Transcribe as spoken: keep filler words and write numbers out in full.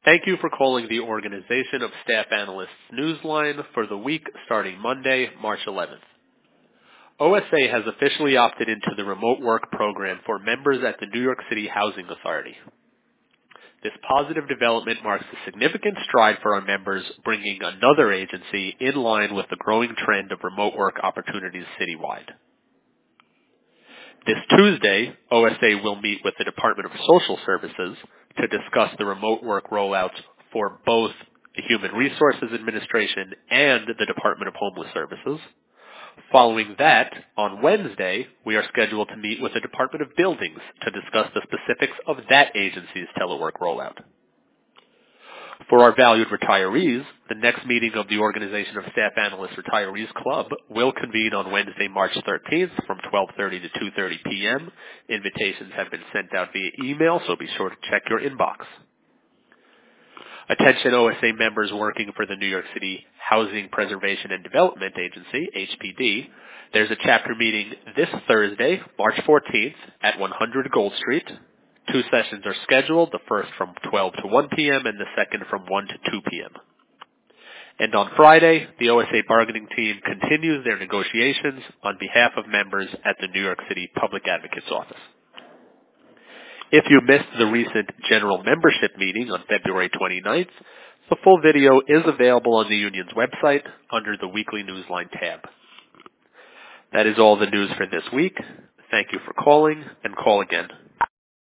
Thank you for calling the Organization of Staff Analysts Newsline for the week starting Monday, March eleventh. O S A has officially opted into the remote work program for members at the New York City Housing Authority. This positive development marks a significant stride for our members, bringing another agency in line with the growing trend of remote work opportunities citywide. This Tuesday, O S A will meet with the Department of Social Services to discuss the remote work rollouts for both the Human Resources Administration and the Department of Homeless Services. Following that, on Wednesday, we are scheduled to meet with the Department of Buildings to discuss the specifics of that agency's telework rollout. For our valued retirees, the next meeting of the Organization of Staff Analysts Retirees Club will convene on Wednesday, March thirteenth from twelve thirty to two thirty p.m. Invitations have been sent out via email, so be sure to check your inbox. Attention O S A members working for the New York City Housing Preservation and Development Agency, H P D. There's a chapter meeting this Thursday, March fourteenth at one hundred Gold Street. Two sessions are scheduled, the first from twelve to one p.m. and the second from one to two p.m. And on Friday, the O S A bargaining team continues their negotiations on behalf of members at the New York City Public Advocate's Office. If you missed the recent general membership meeting on February twenty-ninth, the full video is available on the union's website under the Weekly Newsline tab. That is all the news for this week. Thank you for calling, and call again.